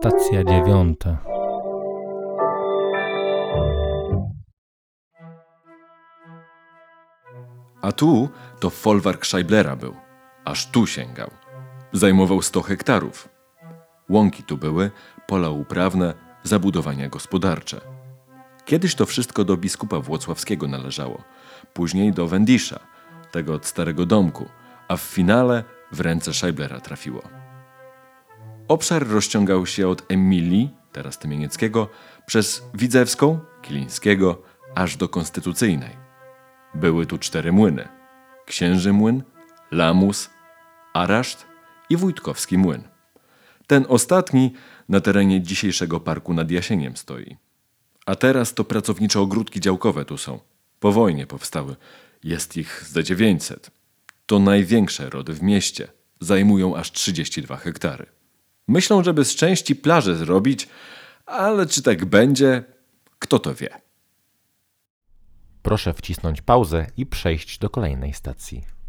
Stacja 9. A tu to folwark Scheiblera był. Aż tu sięgał. Zajmował 100 hektarów. Łąki tu były, pola uprawne, zabudowania gospodarcze. Kiedyś to wszystko do biskupa włocławskiego należało. Później do Wendisza, tego od Starego Domku, a w finale w ręce Scheiblera trafiło. Obszar rozciągał się od Emilii, teraz Tymienieckiego, przez Widzewską, Kilińskiego, aż do Konstytucyjnej. Były tu 4 młyny. Księży Młyn, Lamus, Araszt i Wójtkowski Młyn. Ten ostatni na terenie dzisiejszego parku nad Jasieniem stoi. A teraz to pracownicze ogródki działkowe tu są. Po wojnie powstały. Jest ich z 900. To największe rody w mieście. Zajmują aż 32 hektary. Myślą, żeby z części plażę zrobić, ale czy tak będzie, kto to wie. Proszę wcisnąć pauzę i przejść do kolejnej stacji.